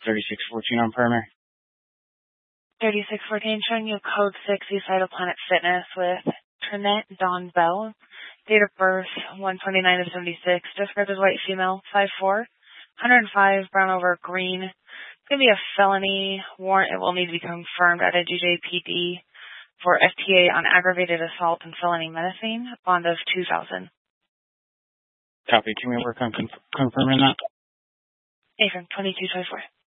3614 on primary. 3614 showing you code 6 Vital Planet Fitness with Trinette Dawn Bell. Date of birth 129 of 76. Described as white female, 5'4", 105, brown over green. It's going to be a felony warrant. It will need to be confirmed at a GJPD for FTA on aggravated assault and felony menacing. Bond of $2,000. Copy. Can we work on confirming that? Affirm 2224.